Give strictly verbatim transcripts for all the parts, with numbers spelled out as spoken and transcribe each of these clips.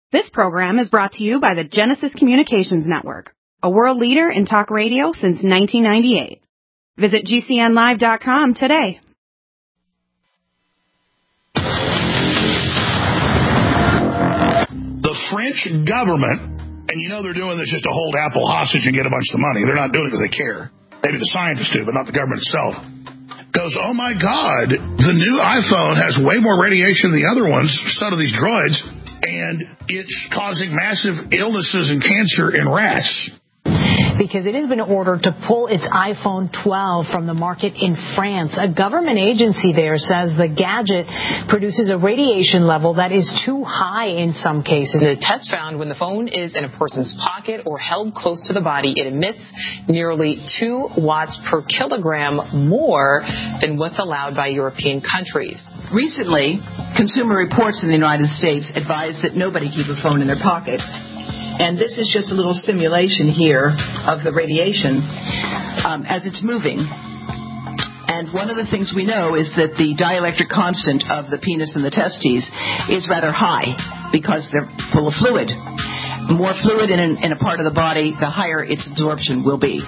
This program is brought to you by the Genesis Communications Network, a world leader in talk radio since nineteen ninety-eight. Visit G C N live dot com today. The French government, and you know they're doing this just to hold Apple hostage and get a bunch of the money. They're not doing it because they care. Maybe the scientists do, but not the government itself. Goes, oh my God, the new iPhone has way more radiation than the other ones, so do these droids, and it's causing massive illnesses and cancer in rats. Because it has been ordered to pull its iPhone twelve from the market in France. A government agency there says the gadget produces a radiation level that is too high in some cases. The test found when the phone is in a person's pocket or held close to the body, it emits nearly two watts per kilogram more than what's allowed by European countries. Recently, Consumer Reports in the United States advised that nobody keep a phone in their pocket. And this is just a little simulation here of the radiation um, as it's moving. And one of the things we know is that the dielectric constant of the penis and the testes is rather high because they're full of fluid. More fluid in, an, in a part of the body, the higher its absorption will be.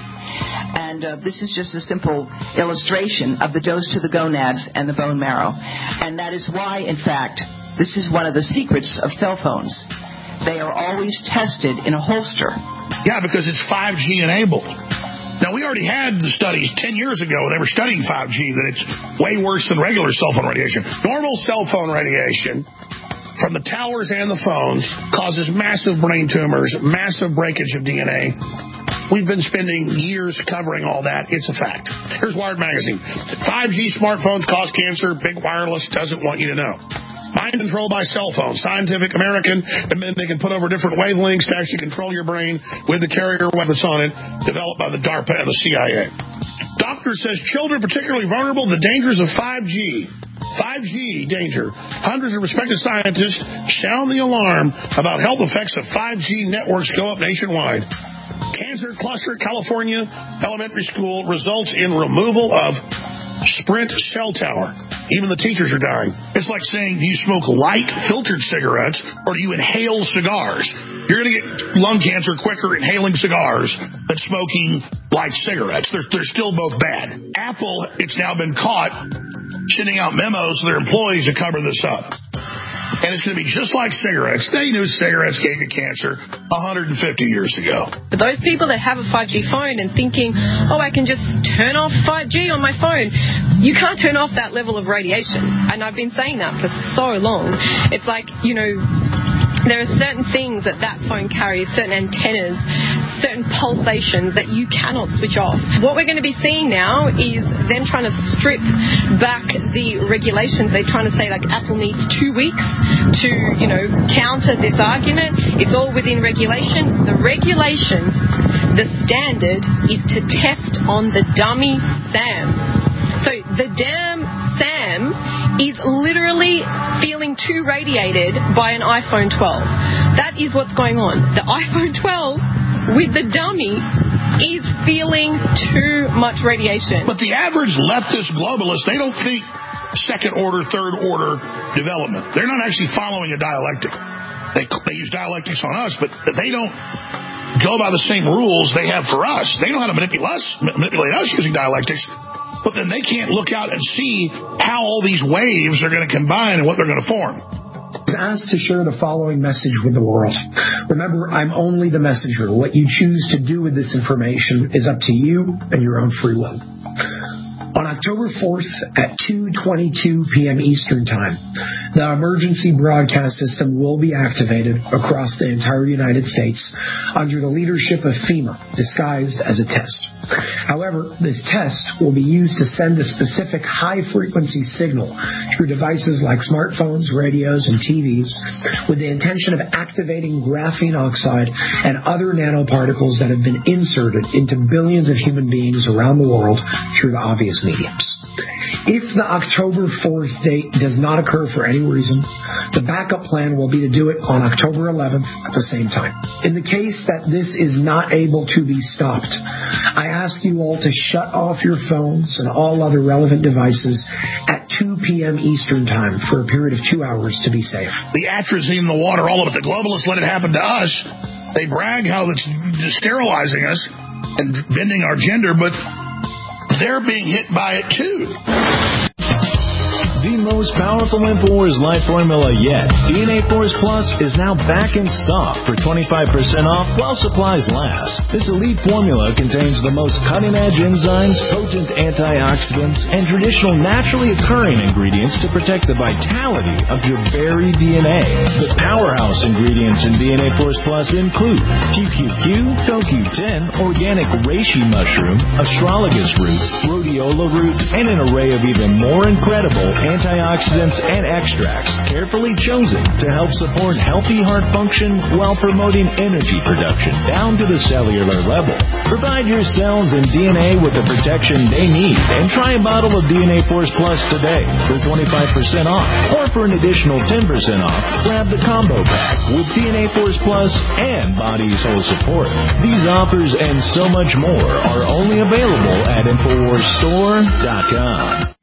And uh, this is just a simple illustration of the dose to the gonads and the bone marrow. And that is why, in fact, this is one of the secrets of cell phones. They are always tested in a holster. Yeah, because it's five G enabled. Now, we already had the studies ten years ago. They were studying five G, that it's way worse than regular cell phone radiation. Normal cell phone radiation from the towers and the phones causes massive brain tumors, massive breakage of D N A. We've been spending years covering all that. It's a fact. Here's Wired Magazine. five G smartphones cause cancer. Big Wireless doesn't want you to know. Mind control by cell phone. Scientific American, and then they can put over different wavelengths to actually control your brain with the carrier web that's on it, developed by the DARPA and the C I A. Doctor says children particularly vulnerable to the dangers of five G. five G danger. Hundreds of respected scientists sound the alarm about health effects of five G networks go up nationwide. Cancer cluster, California elementary school results in removal of Sprint cell tower. Even the teachers are dying. It's like saying, do you smoke light filtered cigarettes or do you inhale cigars? You're going to get lung cancer quicker inhaling cigars than smoking light cigarettes. They're, they're still both bad. Apple, it's now been caught sending out memos to their employees to cover this up. And it's going to be just like cigarettes. They knew cigarettes gave you cancer one hundred fifty years ago. For those people that have a five G phone and thinking, oh, I can just turn off five G on my phone, you can't turn off that level of radiation. And I've been saying that for so long. It's like, you know, there are certain things that that phone carries, certain antennas, certain pulsations that you cannot switch off. What we're going to be seeing now is them trying to strip back the regulations. They're trying to say, like, Apple needs two weeks to, you know, counter this argument. It's all within regulation. The regulations, the standard is to test on the dummy Sam. So the damn Sam is literally feeling too radiated by an iPhone twelve. That is what's going on. The iPhone twelve with the dummy is feeling too much radiation. But the average leftist globalist, they don't think second order, third order development. They're not actually following a dialectic. They, they use dialectics on us, but they don't go by the same rules they have for us. They know how to manipulate us, manipulate us using dialectics. But then they can't look out and see how all these waves are going to combine and what they're going to form. I was asked to share the following message with the world. Remember, I'm only the messenger. What you choose to do with this information is up to you and your own free will. On October fourth at two twenty-two p.m. Eastern Time, the emergency broadcast system will be activated across the entire United States under the leadership of FEMA, disguised as a test. However, this test will be used to send a specific high-frequency signal through devices like smartphones, radios, and T Vs with the intention of activating graphene oxide and other nanoparticles that have been inserted into billions of human beings around the world through the obvious mediums. If the October fourth date does not occur for any reason, the backup plan will be to do it on October eleventh at the same time. In the case that this is not able to be stopped, I ask you all to shut off your phones and all other relevant devices at two p.m. Eastern Time for a period of two hours to be safe. The atrazine in the water, all of it. The globalists let it happen to us. They brag how it's sterilizing us and bending our gender, but they're being hit by it too. The most powerful InfoWars Life formula yet, D N A Force Plus, is now back in stock for twenty-five percent off while supplies last. This elite formula contains the most cutting-edge enzymes, potent antioxidants, and traditional naturally occurring ingredients to protect the vitality of your very D N A. The powerhouse ingredients in D N A Force Plus include Q Q Q, Co Q ten, organic reishi mushroom, astragalus root, rhodiola root, and an array of even more incredible antioxidants and extracts carefully chosen to help support healthy heart function while promoting energy production down to the cellular level. Provide your cells and D N A with the protection they need and try a bottle of D N A Force Plus today for twenty-five percent off, or for an additional ten percent off, grab the combo pack with D N A Force Plus and Body Soul Support. These offers and so much more are only available at Infowars Store dot com.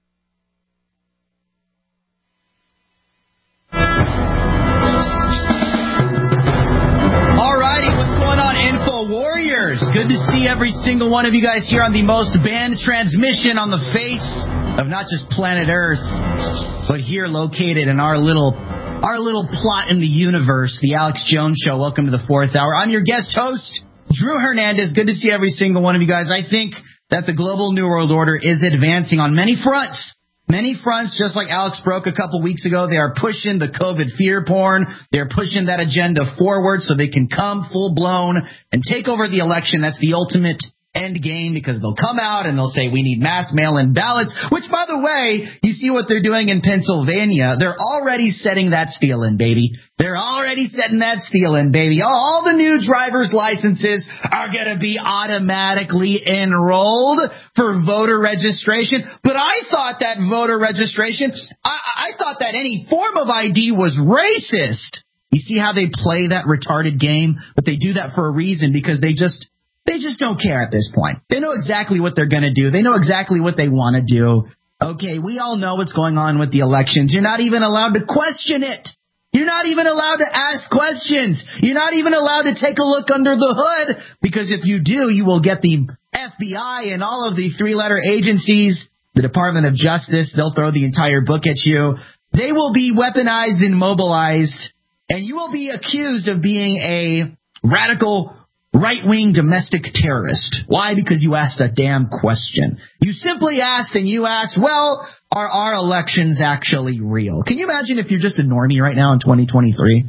Good to see every single one of you guys here on the most banned transmission on the face of not just planet Earth, but here located in our little our little plot in the universe, the Alex Jones Show. Welcome to the fourth hour. I'm your guest host, Drew Hernandez. Good to see every single one of you guys. I think that the global New World Order is advancing on many fronts. Many fronts, just like Alex broke a couple weeks ago. They are pushing the COVID fear porn. They're pushing that agenda forward so they can come full-blown and take over the election. That's the ultimate end game, because they'll come out and they'll say we need mass mail-in ballots, which, by the way, you see what they're doing in Pennsylvania. They're already setting that steal-in, baby. They're already setting that steal-in, baby. All the new driver's licenses are going to be automatically enrolled for voter registration. But I thought that voter registration, I, I thought that any form of I D was racist. You see how they play that retarded game? But they do that for a reason, because they just... They just don't care at this point. They know exactly what they're going to do. They know exactly what they want to do. Okay, we all know what's going on with the elections. You're not even allowed to question it. You're not even allowed to ask questions. You're not even allowed to take a look under the hood, because if you do, you will get the F B I and all of the three-letter agencies, the Department of Justice. They'll throw the entire book at you. They will be weaponized and mobilized, and you will be accused of being a radical right-wing domestic terrorist. Why? Because you asked a damn question. You simply asked, and you asked, well, are our elections actually real? Can you imagine if you're just a normie right now in twenty twenty-three?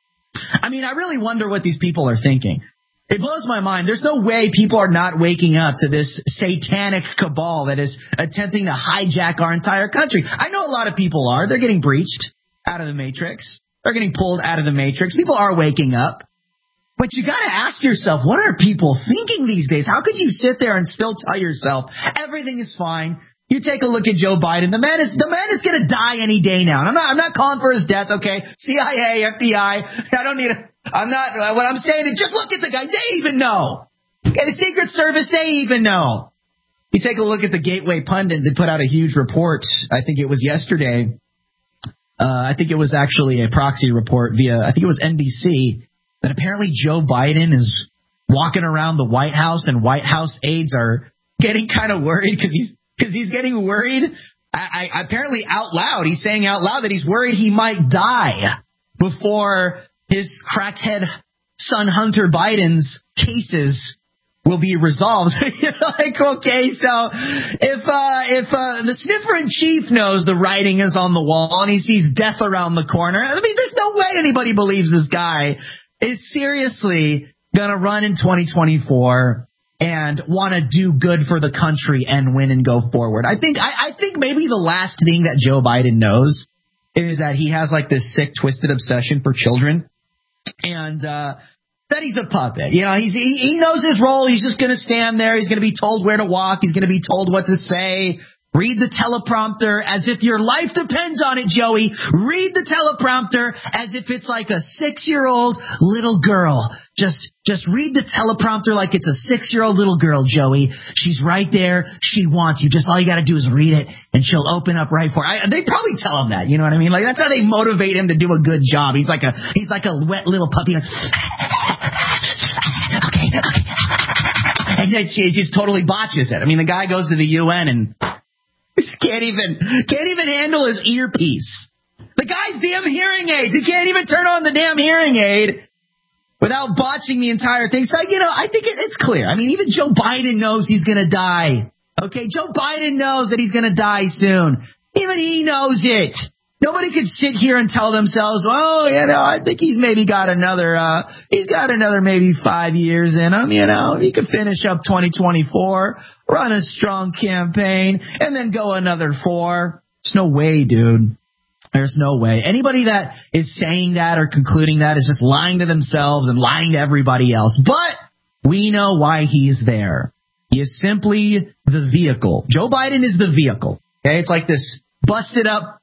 I mean, I really wonder what these people are thinking. It blows my mind. There's no way people are not waking up to this satanic cabal that is attempting to hijack our entire country. I know a lot of people are. They're getting breached out of the matrix. They're getting pulled out of the matrix. People are waking up. But you got to ask yourself, what are people thinking these days? How could you sit there and still tell yourself everything is fine? You take a look at Joe Biden. The man is the man is going to die any day now. And I'm not I'm not calling for his death, okay? C I A, F B I. I don't need a. I'm not. What I'm saying is just look at the guy. They even know. Okay, the Secret Service, they even know. You take a look at the Gateway Pundit. They put out a huge report. I think it was yesterday. Uh, I think it was actually a proxy report via. I think it was N B C. That apparently Joe Biden is walking around the White House, and White House aides are getting kind of worried because he's because he's getting worried. I, I, apparently out loud, he's saying out loud that he's worried he might die before his crackhead son Hunter Biden's cases will be resolved. You're like, okay, so if uh, if uh, the sniffer in chief knows the writing is on the wall and he sees death around the corner, I mean, there's no way anybody believes this guy is seriously going to run in twenty twenty-four and want to do good for the country and win and go forward. I think I, I think maybe the last thing that Joe Biden knows is that he has like this sick, twisted obsession for children, and uh, that he's a puppet. You know, he's he, he knows his role. He's just going to stand there. He's going to be told where to walk. He's going to be told what to say. Read the teleprompter as if your life depends on it, Joey. Read the teleprompter as if it's like a six-year-old little girl. Just just read the teleprompter like it's a six-year-old little girl, Joey. She's right there. She wants you. Just all you got to do is read it, and she'll open up right for it. They probably tell him that. You know what I mean? Like, that's how they motivate him to do a good job. He's like a he's like a wet little puppy. Like, okay, okay. And then she just totally botches it. I mean, the guy goes to the U N and can't even can't even handle his earpiece. The guy's damn hearing aids. He can't even turn on the damn hearing aid without botching the entire thing. So, you know, I think it, it's clear. I mean, even Joe Biden knows he's going to die. Okay, Joe Biden knows that he's going to die soon. Even he knows it. Nobody could sit here and tell themselves, oh, you know, I think he's maybe got another, uh, he's got another maybe five years in him, you know. He could finish up twenty twenty-four, run a strong campaign, and then go another four. There's no way, dude. There's no way. Anybody that is saying that or concluding that is just lying to themselves and lying to everybody else. But we know why he's there. He is simply the vehicle. Joe Biden is the vehicle. Okay, it's like this busted up.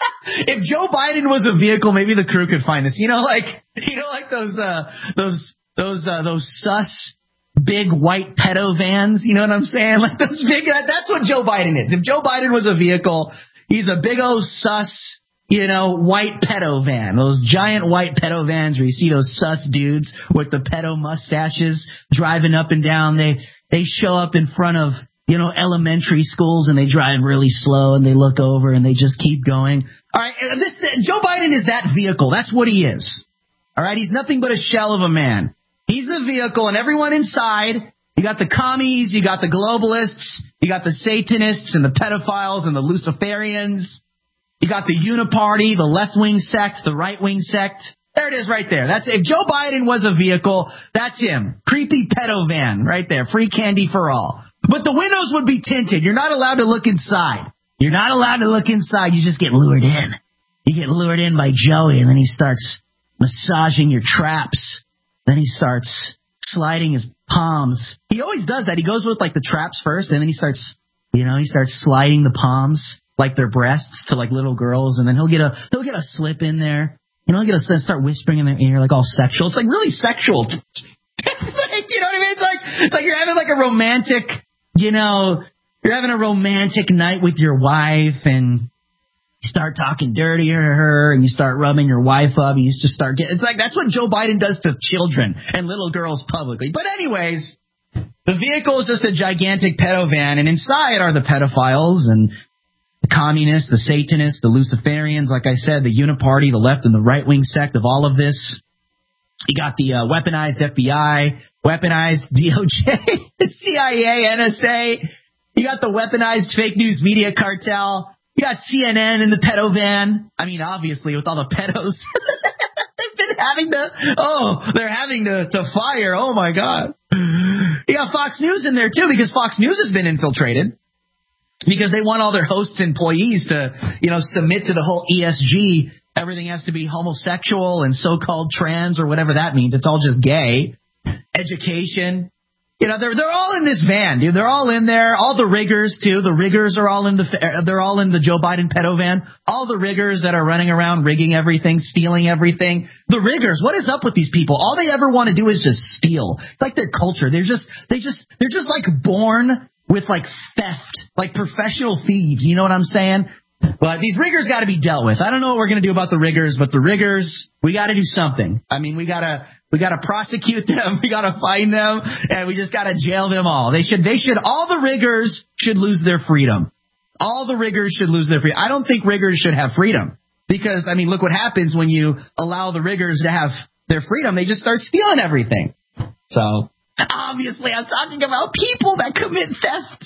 If Joe Biden was a vehicle, maybe the crew could find this. You know, like you know, like those uh, those those uh, those sus big white pedo vans. You know what I'm saying? Like those big. That's what Joe Biden is. If Joe Biden was a vehicle, he's a big old sus, you know, white pedo van. Those giant white pedo vans where you see those sus dudes with the pedo mustaches driving up and down. They they show up in front of, you know, elementary schools, and they drive really slow, and they look over, and they just keep going. All right, this Joe Biden is that vehicle. That's what he is. All right, he's nothing but a shell of a man. He's the vehicle, and everyone inside, you got the commies, you got the globalists, you got the Satanists and the pedophiles and the Luciferians. You got the Uniparty, the left-wing sect, the right-wing sect. There it is right there. That's if Joe Biden was a vehicle, that's him. Creepy pedo van right there. Free candy for all. But the windows would be tinted. You're not allowed to look inside. You're not allowed to look inside. You just get lured in. You get lured in by Joey, and then he starts massaging your traps. Then he starts sliding his palms. He always does that. He goes with, like, the traps first, and then he starts, you know, he starts sliding the palms like their breasts to, like, little girls, and then he'll get a he'll get a slip in there. You know, he'll get a start whispering in their ear, like, all sexual. It's, like, really sexual. It's like, you know what I mean? It's like, it's like you're having, like, a romantic... You know, you're having a romantic night with your wife, and you start talking dirty to her, and you start rubbing your wife up, and you just start getting... It's like, that's what Joe Biden does to children and little girls publicly. But anyways, the vehicle is just a gigantic pedo van, and inside are the pedophiles and the communists, the Satanists, the Luciferians, like I said, the Uniparty, the left and the right-wing sect of all of this. You got the uh, weaponized F B I, weaponized D O J, the C I A, N S A. You got the weaponized fake news media cartel. You got C N N in the pedo van. I mean, obviously, with all the pedos. They've been having to, oh, they're having to, to fire. Oh, my God. You got Fox News in there, too, because Fox News has been infiltrated. Because they want all their hosts' employees to, you know, submit to the whole E S G. Everything has to be homosexual and so-called trans or whatever that means. It's all just gay. Education. You know, they're they're all in this van, dude. They're all in there. All the riggers, too. The riggers are all in the they're all in the Joe Biden pedo van. All the riggers that are running around rigging everything, stealing everything. The riggers, what is up with these people? All they ever want to do is just steal. It's like their culture. They're just they just they're just like born with like theft, like professional thieves. You know what I'm saying? But these riggers got to be dealt with. I don't know what we're going to do about the riggers, but the riggers, we got to do something. I mean, we got to we got to prosecute them. We got to find them, and we just got to jail them all. They should they should all the riggers should lose their freedom. All the riggers should lose their freedom. I don't think riggers should have freedom because, I mean, look what happens when you allow the riggers to have their freedom. They just start stealing everything. So obviously, I'm talking about people that commit theft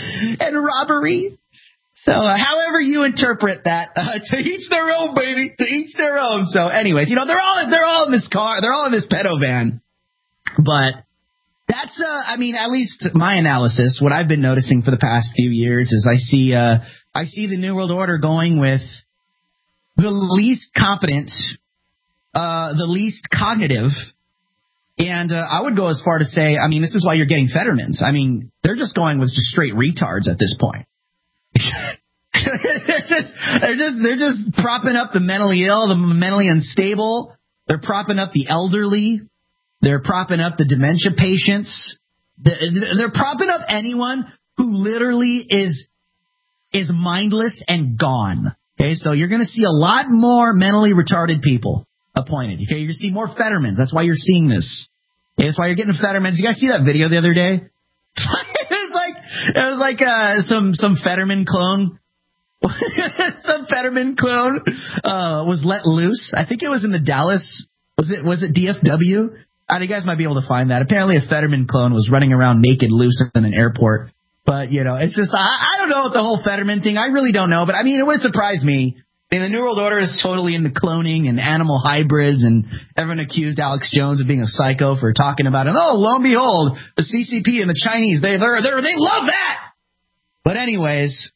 and robbery. So, uh, however you interpret that, uh, to each their own, baby, to each their own. So, anyways, you know, they're all they're all in this car, they're all in this pedo van. But that's, uh, I mean, at least my analysis, what I've been noticing for the past few years is I see, uh, I see the New World Order going with the least competent, uh, the least cognitive. And uh, I would go as far to say, I mean, this is why you're getting Fettermans. I mean, they're just going with just straight retards at this point. they're just, they're just, they're just propping up the mentally ill, the mentally unstable. They're propping up the elderly. They're propping up the dementia patients. They're propping up anyone who literally is is mindless and gone. Okay, so you're going to see a lot more mentally retarded people appointed. Okay, you're going to see more Fettermans. That's why you're seeing this. Okay, that's why you're getting Fettermans. You guys see that video the other day? It was like it was like uh, some some Fetterman clone. some Fetterman clone uh, was let loose. I think it was in the Dallas. Was it was it D F W? Uh, you guys might be able to find that. Apparently, a Fetterman clone was running around naked, loose in an airport. But, you know, it's just, I, I don't know what the whole Fetterman thing, I really don't know. But, I mean, it wouldn't surprise me. I mean, the New World Order is totally into cloning and animal hybrids, and everyone accused Alex Jones of being a psycho for talking about it. Oh, lo and behold, the C C P and the Chinese, they they're, they're, they love that! But anyways,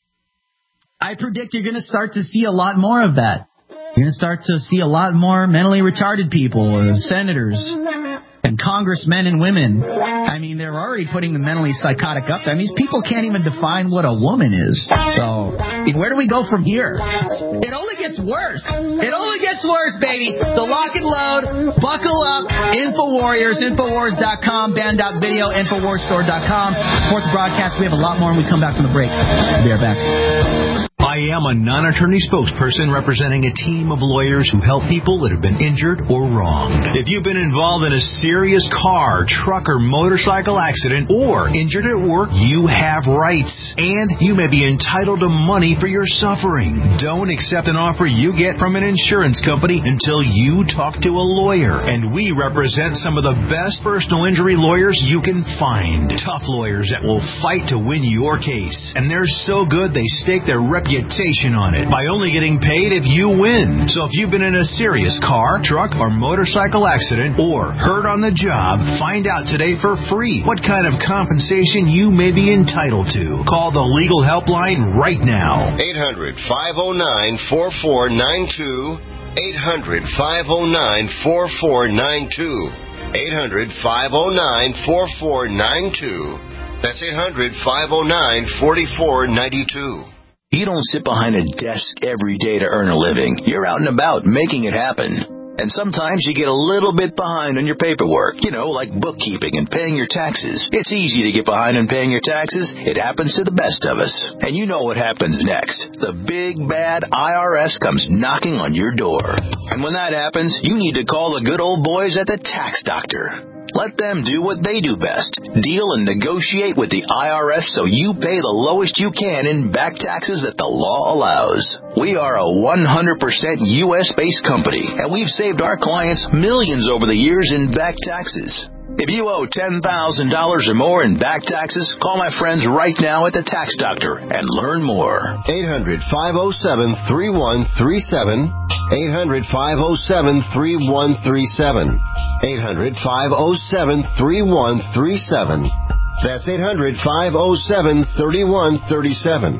I predict you're going to start to see a lot more of that. You're going to start to see a lot more mentally retarded people, uh, senators, and congressmen and women. I mean, they're already putting the mentally psychotic up there. I mean, these people can't even define what a woman is. So, where do we go from here? It only gets worse. It only gets worse, baby. So lock and load. Buckle up. InfoWarriors, Infowars dot com, band dot video, Infowars store dot com. Support the broadcast. We have a lot more when we come back from the break. We'll be right back. I am a non-attorney spokesperson representing a team of lawyers who help people that have been injured or wronged. If you've been involved in a serious car, truck, or motorcycle accident or injured at work, you have rights. And you may be entitled to money for your suffering. Don't accept an offer you get from an insurance company until you talk to a lawyer. And we represent some of the best personal injury lawyers you can find. Tough lawyers that will fight to win your case. And they're so good they stake their reputation on it by only getting paid if you win. So if you've been in a serious car, truck, or motorcycle accident or hurt on the job, find out today for free what kind of compensation you may be entitled to. Call the legal helpline right now. eight hundred, five oh nine, four four nine two. eight hundred, five oh nine, four four nine two. eight hundred, five oh nine, four four nine two. That's eight hundred, five oh nine, four four nine two. You don't sit behind a desk every day to earn a living. You're out and about making it happen. And sometimes you get a little bit behind on your paperwork, you know, like bookkeeping and paying your taxes. It's easy to get behind on paying your taxes. It happens to the best of us. And you know what happens next. The big, bad I R S comes knocking on your door. And when that happens, you need to call the good old boys at the Tax Doctor. Let them do what they do best. Deal and negotiate with the I R S so you pay the lowest you can in back taxes that the law allows. We are a one hundred percent U S-based company, and we've saved our clients millions over the years in back taxes. If you owe ten thousand dollars or more in back taxes, call my friends right now at the Tax Doctor and learn more. eight hundred, five oh seven, three one three seven. eight hundred, five oh seven, three one three seven. eight hundred, five oh seven, three one three seven. That's eight hundred, five oh seven, three one three seven.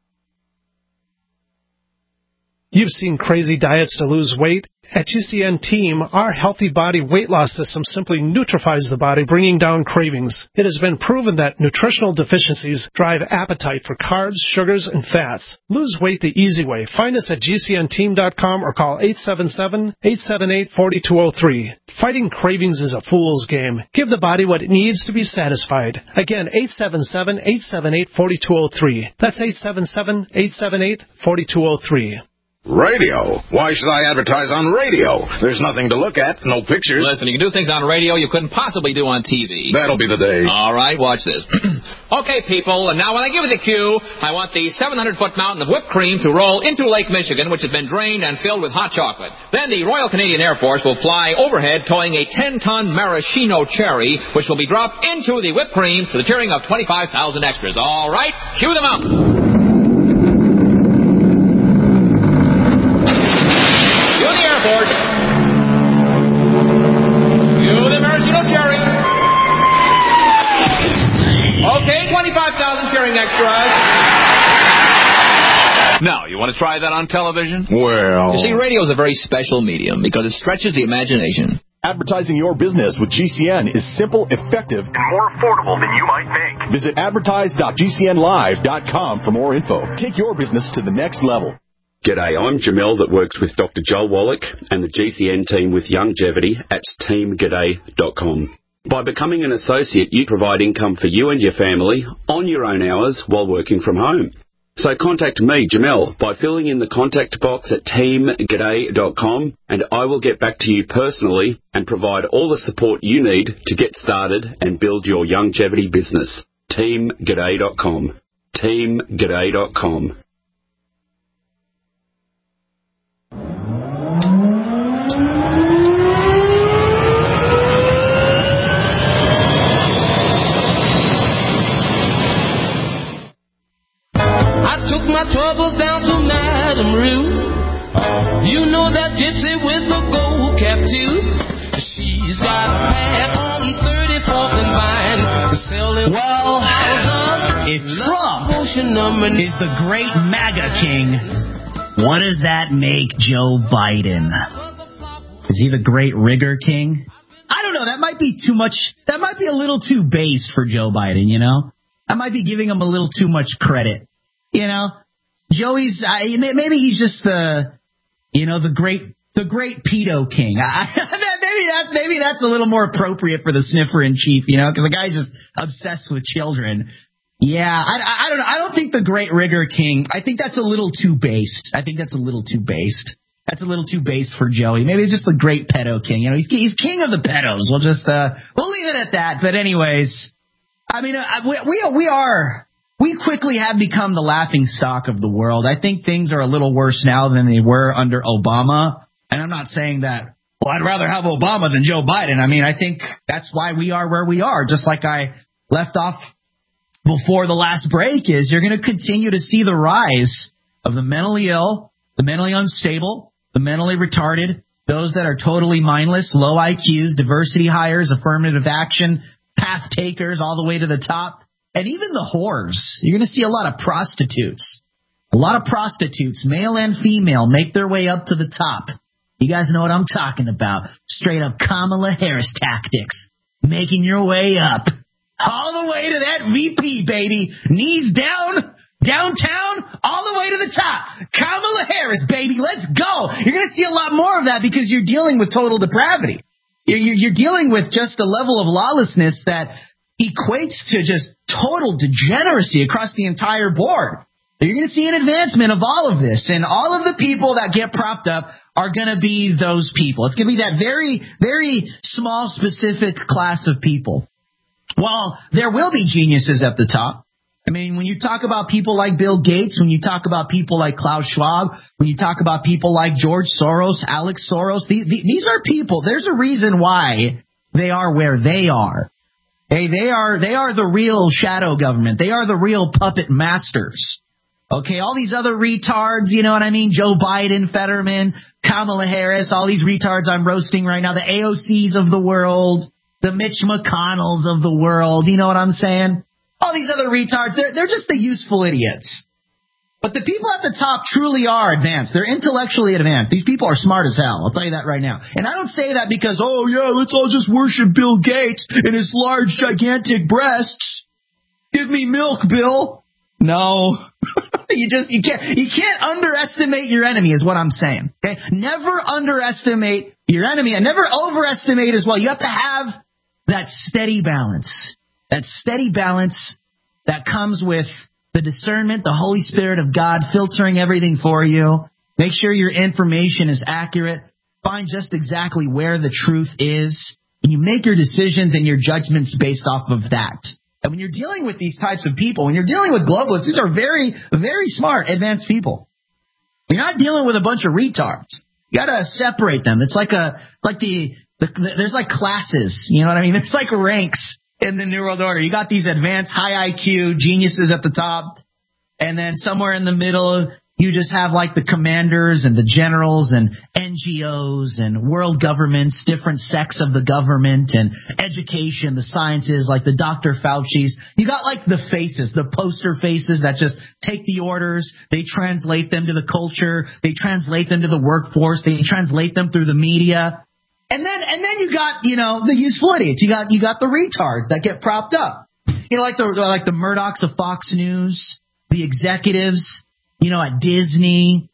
You've seen crazy diets to lose weight. At G C N Team, our healthy body weight loss system simply neutralizes the body, bringing down cravings. It has been proven that nutritional deficiencies drive appetite for carbs, sugars, and fats. Lose weight the easy way. Find us at G C N team dot com or call eight seven seven, eight seven eight, four two zero three. Fighting cravings is a fool's game. Give the body what it needs to be satisfied. Again, eight seven seven, eight seven eight, four two zero three. That's eight seven seven, eight seven eight, four two zero three. Radio? Why should I advertise on radio? There's nothing to look at, no pictures. Listen, you can do things on radio you couldn't possibly do on T V. That'll be the day. All right, watch this. Okay, people, and now when I give you the cue, I want the seven hundred foot mountain of whipped cream to roll into Lake Michigan, which has been drained and filled with hot chocolate. Then the Royal Canadian Air Force will fly overhead towing a ten ton maraschino cherry, which will be dropped into the whipped cream to the cheering of twenty-five thousand extras. All right, cue them out. twenty-five thousand cheering extras. Now, you want to try that on television? Well... You see, radio is a very special medium because it stretches the imagination. Advertising your business with G C N is simple, effective, and more affordable than you might think. Visit advertise dot g c n live dot com for more info. Take your business to the next level. G'day, I'm Jamel that works with Doctor Joel Wallach and the G C N team with Longevity at team g'day dot com. By becoming an associate, you provide income for you and your family on your own hours while working from home. So contact me, Jamel, by filling in the contact box at team g'day dot com, and I will get back to you personally and provide all the support you need to get started and build your longevity business. team g'day dot com. team g'day dot com. I took my troubles down to Madame Ruth. You know that gypsy with the gold cap too. She's got a pad on thirty-fourth and Vine. Well, if Trump is the great MAGA king, what does that make Joe Biden? Is he the great rigger king? I don't know. That might be too much. That might be a little too base for Joe Biden, you know? I might be giving him a little too much credit. You know, Joey's, I, maybe he's just the, you know, the great, the great pedo king. I, maybe that, maybe that's a little more appropriate for the sniffer in chief, you know, because the guy's just obsessed with children. Yeah, I, I don't know. I don't think the great rigger king, I think that's a little too based. I think that's a little too based. That's a little too based for Joey. Maybe it's just the great pedo king. You know, he's, he's king of the pedos. We'll just, uh, we'll leave it at that. But anyways, I mean, uh, we, we, we are, We quickly have become the laughing stock of the world. I think things are a little worse now than they were under Obama. And I'm not saying that, well, I'd rather have Obama than Joe Biden. I mean, I think that's why we are where we are. Just like I left off before the last break is you're going to continue to see the rise of the mentally ill, the mentally unstable, the mentally retarded, those that are totally mindless, low I Qs, diversity hires, affirmative action, path takers all the way to the top. And even the whores. You're going to see a lot of prostitutes. A lot of prostitutes, male and female, make their way up to the top. You guys know what I'm talking about. Straight up Kamala Harris tactics. Making your way up. All the way to that V P, baby. Knees down, downtown, all the way to the top. Kamala Harris, baby. Let's go. You're going to see a lot more of that because you're dealing with total depravity. You're, you're dealing with just a level of lawlessness that equates to just total degeneracy across the entire board. You're going to see an advancement of all of this, and all of the people that get propped up are going to be those people. It's going to be that very, very small, specific class of people. While there will be geniuses at the top. I mean, when you talk about people like Bill Gates, when you talk about people like Klaus Schwab, when you talk about people like George Soros, Alex Soros, these, these are people. There's a reason why they are where they are. Hey, they are they are the real shadow government. They are the real puppet masters. Okay, all these other retards, you know what I mean? Joe Biden, Fetterman, Kamala Harris, all these retards I'm roasting right now, the A O Cs of the world, the Mitch McConnells of the world, you know what I'm saying? All these other retards, they're, they're just the useful idiots. But the people at the top truly are advanced. They're intellectually advanced. These people are smart as hell. I'll tell you that right now. And I don't say that because, oh, yeah, let's all just worship Bill Gates and his large, gigantic breasts. Give me milk, Bill. No. you just, you can't, you can't underestimate your enemy is what I'm saying. Okay? Never underestimate your enemy and never overestimate as well. You have to have that steady balance. That steady balance that comes with the discernment, the Holy Spirit of God filtering everything for you. Make sure your information is accurate. Find just exactly where the truth is. And you make your decisions and your judgments based off of that. And when you're dealing with these types of people, when you're dealing with globalists, these are very, very smart, advanced people. You're not dealing with a bunch of retards. You got to separate them. It's like a, like the, the, there's like classes. You know what I mean? There's like ranks in the New World Order. You got these advanced, high I Q geniuses at the top, and then somewhere in the middle, you just have like the commanders and the generals and N G Os and world governments, different sects of the government and education, the sciences, like the Doctor Fauci's. You got like the faces, the poster faces that just take the orders. They translate them to the culture. They translate them to the workforce. They translate them through the media. And then and then you got, you know, the useful idiots. You got you got the retards that get propped up. You know, like the like the Murdochs of Fox News, the executives, you know, at Disney,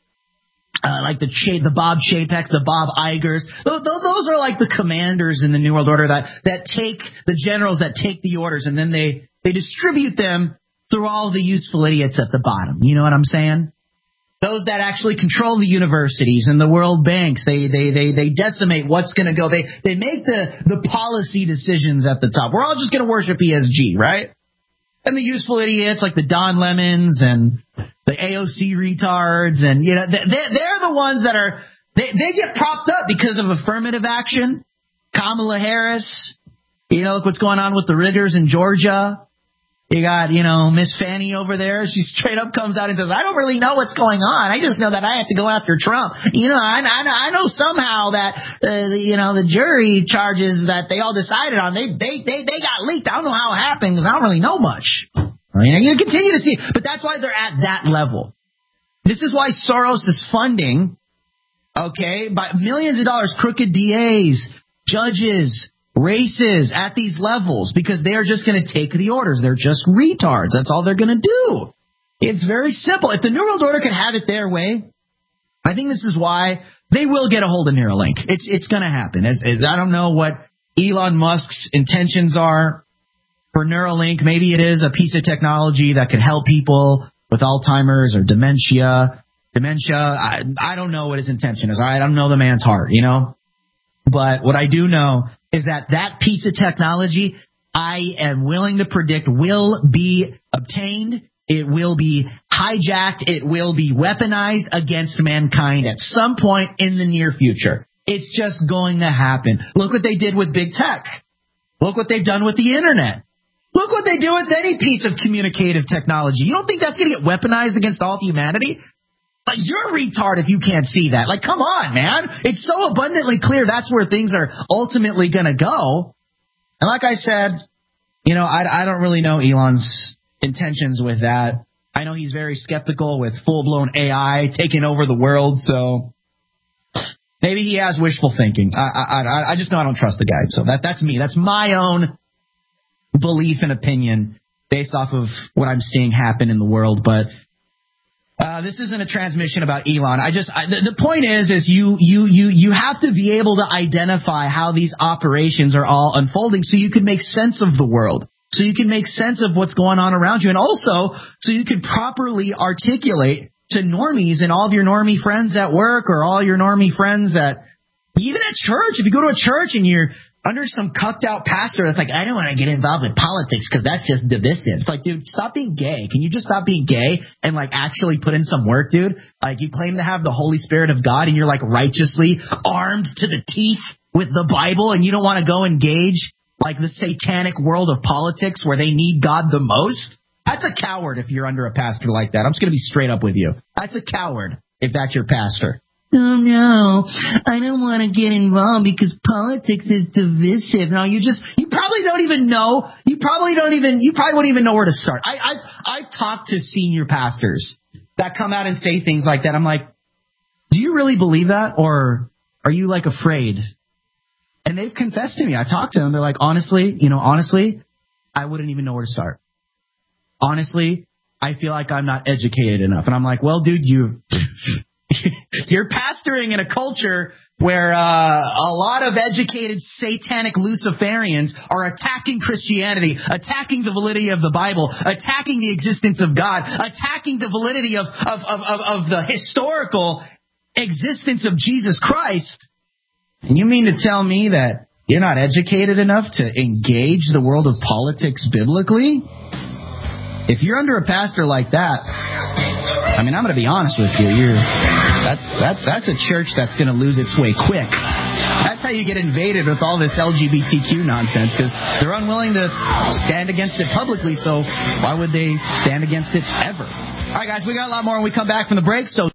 uh, like the Ch- the Bob Chapeks, the Bob Igers. Those, those are like the commanders in the New World Order that, that take the generals that take the orders and then they, they distribute them through all the useful idiots at the bottom. You know what I'm saying? Those that actually control the universities and the World Banks, they they they they decimate what's going to go. They they make the, the policy decisions at the top. We're all just going to worship E S G, right? And the useful idiots like the Don Lemons and the A O C retards, and you know they, they're the ones that are they they get propped up because of affirmative action. Kamala Harris, you know, look what's going on with the riggers in Georgia. You got, you know, Miss Fanny over there. She straight up comes out and says, I don't really know what's going on. I just know that I have to go after Trump. You know, I, I, I know somehow that, uh, the, you know, the jury charges that they all decided on, they, they, they, they got leaked. I don't know how it happened because I don't really know much. I mean, you continue to see, but that's why they're at that level. This is why Soros is funding, okay, by millions of dollars, crooked D As, judges, races at these levels, because they are just going to take the orders. They're just retards. That's all they're going to do. It's very simple. If the New World Order could have it their way, I think this is why they will get a hold of Neuralink. It's it's going to happen. As, as I don't know what Elon Musk's intentions are for Neuralink. Maybe it is a piece of technology that could help people with Alzheimer's or dementia. Dementia. I, I don't know what his intention is. I don't know the man's heart, you know. But what I do know is that that piece of technology, I am willing to predict, will be obtained. It will be hijacked. It will be weaponized against mankind at some point in the near future. It's just going to happen. Look what they did with big tech. Look what they've done with the internet. Look what they do with any piece of communicative technology. You don't think that's going to get weaponized against all of humanity? Like, you're a retard if you can't see that. Like, come on, man. It's so abundantly clear that's where things are ultimately going to go. And like I said, you know, I, I don't really know Elon's intentions with that. I know he's very skeptical with full-blown A I taking over the world, so maybe he has wishful thinking. I, I, I just know I don't trust the guy. So that that's me. That's my own belief and opinion based off of what I'm seeing happen in the world, but Uh, this isn't a transmission about Elon. I just, I, the, the point is, is you, you, you, you have to be able to identify how these operations are all unfolding so you can make sense of the world, so you can make sense of what's going on around you, and also so you can properly articulate to normies and all of your normie friends at work or all your normie friends at, even at church. If you go to a church and you're under some cucked out pastor that's like, I don't want to get involved with politics because that's just divisive. It's like, dude, stop being gay. Can you just stop being gay and like actually put in some work, dude? Like, you claim to have the Holy Spirit of God and you're like righteously armed to the teeth with the Bible, and you don't want to go engage like the satanic world of politics where they need God the most? That's a coward if you're under a pastor like that. I'm just going to be straight up with you. That's a coward if that's your pastor. Oh, no, I don't want to get involved because politics is divisive. No, you just, you probably don't even know. You probably don't even, you probably wouldn't even know where to start. I, I, I've talked to senior pastors that come out and say things like that. I'm like, do you really believe that? Or are you like afraid? And they've confessed to me. I talked to them. They're like, honestly, you know, honestly, I wouldn't even know where to start. Honestly, I feel like I'm not educated enough. And I'm like, well, dude, you... You're pastoring in a culture where uh, a lot of educated satanic Luciferians are attacking Christianity, attacking the validity of the Bible, attacking the existence of God, attacking the validity of, of, of, of, of the historical existence of Jesus Christ. And you mean to tell me that you're not educated enough to engage the world of politics biblically? If you're under a pastor like that, I mean, I'm going to be honest with you. You're, that's that's that's a church that's going to lose its way quick. That's how you get invaded with all this L G B T Q nonsense, because they're unwilling to stand against it publicly, so why would they stand against it ever? All right, guys, we got a lot more when we come back from the break, so...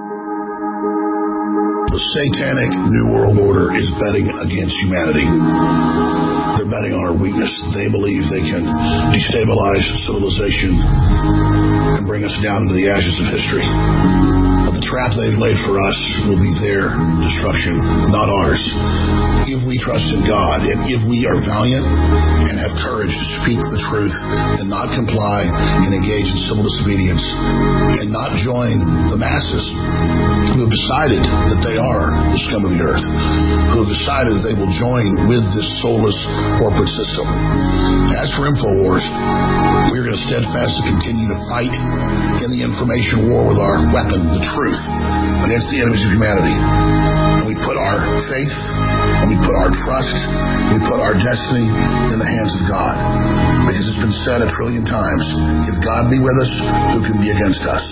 The satanic New World Order is betting against humanity. They're betting on our weakness. They believe they can destabilize civilization and bring us down into the ashes of history. But the The trap they've laid for us will be their destruction, not ours. If we trust in God, and if we are valiant and have courage to speak the truth and not comply and engage in civil disobedience and not join the masses who have decided that they are the scum of the earth, who have decided that they will join with this soulless corporate system. As for InfoWars, we're going to steadfastly continue to fight in the information war with our weapon, the truth, against the enemies of humanity. And we put our faith, and we put our trust, we put our destiny in the hands of God. Because it's been said a trillion times, if God be with us, who can be against us?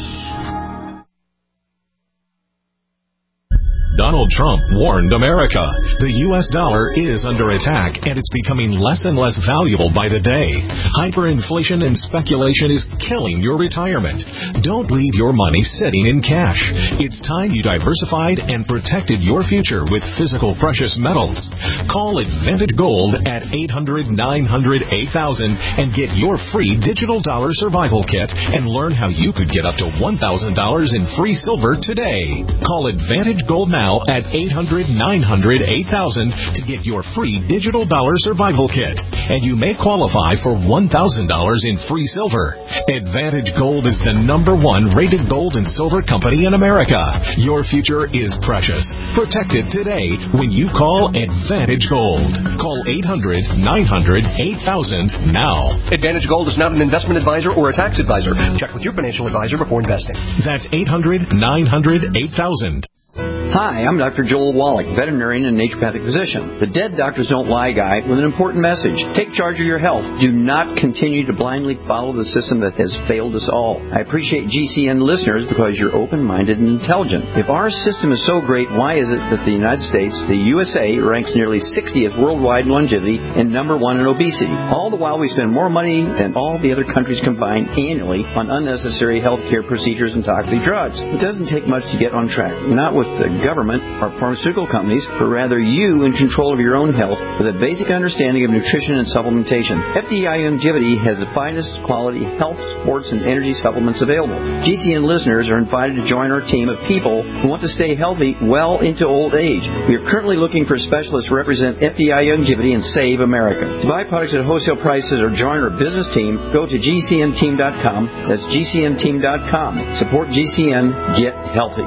Donald Trump warned America. The U S dollar is under attack, and it's becoming less and less valuable by the day. Hyperinflation and speculation is killing your retirement. Don't leave your money sitting in cash. It's time you diversified and protected your future with physical precious metals. Call Advantage Gold at eight hundred, nine hundred, eight thousand and get your free digital dollar survival kit and learn how you could get up to one thousand dollars in free silver today. Call Advantage Gold now at eight hundred, nine hundred, eight thousand to get your free digital dollar survival kit. And you may qualify for one thousand dollars in free silver. Advantage Gold is the number one rated gold and silver company in America. Your future is precious. Protect it today when you call Advantage Gold. Call eight hundred, nine hundred, eight thousand now. Advantage Gold is not an investment advisor or a tax advisor. Check with your financial advisor before investing. That's eight hundred, nine hundred, eight thousand. Hi, I'm Doctor Joel Wallach, veterinarian and naturopathic physician. The Dead Doctors Don't Lie guy with an important message. Take charge of your health. Do not continue to blindly follow the system that has failed us all. I appreciate G C N listeners because you're open-minded and intelligent. If our system is so great, why is it that the United States, the U S A, ranks nearly sixtieth worldwide in longevity and number one in obesity? All the while we spend more money than all the other countries combined annually on unnecessary health care procedures and toxic drugs. It doesn't take much to get on track. Not with the government or pharmaceutical companies, but rather you in control of your own health with a basic understanding of nutrition and supplementation. F D I Longevity has the finest quality health, sports, and energy supplements available. G C N listeners are invited to join our team of people who want to stay healthy well into old age. We are currently looking for specialists to represent F D I Longevity and Save America. To buy products at wholesale prices or join our business team, go to G C N team dot com. That's G C N team dot com. Support G C N. Get healthy.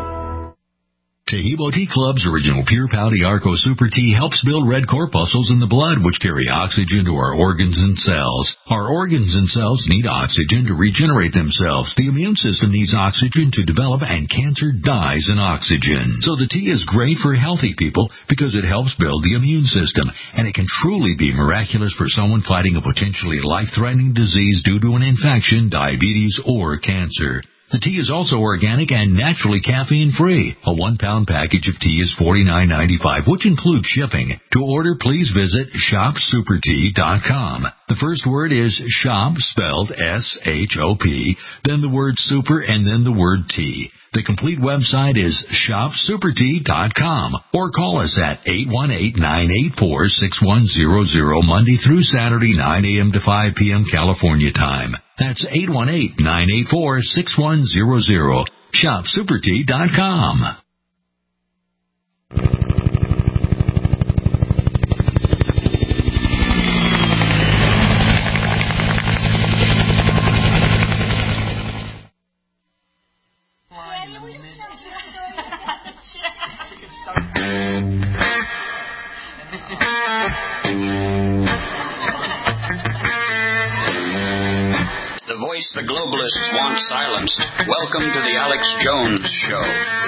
Tahibo Tea Club's original Pure Pouty Arco Super Tea helps build red corpuscles in the blood, which carry oxygen to our organs and cells. Our organs and cells need oxygen to regenerate themselves. The immune system needs oxygen to develop, and cancer dies in oxygen. So the tea is great for healthy people because it helps build the immune system, and it can truly be miraculous for someone fighting a potentially life-threatening disease due to an infection, diabetes, or cancer. The tea is also organic and naturally caffeine-free. A one-pound package of tea is forty-nine ninety-five, which includes shipping. To order, please visit shop super tea dot com. The first word is shop, spelled S H O P, then the word super, and then the word tea. The complete website is shop super tea dot com, or call us at eight one eight, nine eight four, six one zero zero Monday through Saturday, nine a.m. to five p.m. California time. That's eight one eight, nine eight four, six one zero zero. shop super tea dot com. The voice the globalists want silenced. Welcome to the Alex Jones Show.